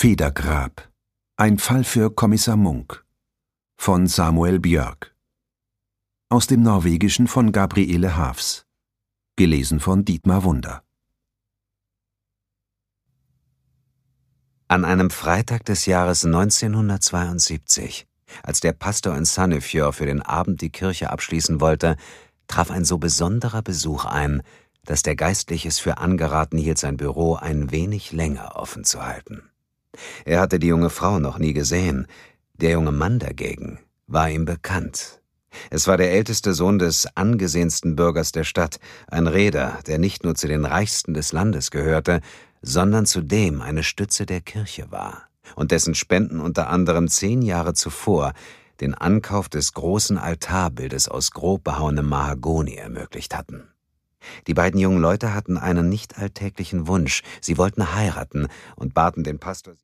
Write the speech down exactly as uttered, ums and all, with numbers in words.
Federgrab. Ein Fall für Kommissar Munk von Samuel Björk. Aus dem Norwegischen von Gabriele Haafs. Gelesen von Dietmar Wunder. An einem Freitag des Jahres neunzehnhundertzweiundsiebzig, als der Pastor in Sandefjord für den Abend die Kirche abschließen wollte, traf ein so besonderer Besuch ein, dass der Geistliche es für angeraten hielt, sein Büro ein wenig länger offen zu halten. Er hatte die junge Frau noch nie gesehen, der junge Mann dagegen war ihm bekannt. Es war der älteste Sohn des angesehensten Bürgers der Stadt, ein Reeder, der nicht nur zu den reichsten des Landes gehörte, sondern zudem eine Stütze der Kirche war und dessen Spenden unter anderem zehn Jahre zuvor den Ankauf des großen Altarbildes aus grob behauenem Mahagoni ermöglicht hatten. Die beiden jungen Leute hatten einen nicht alltäglichen Wunsch, sie wollten heiraten und baten den Pastor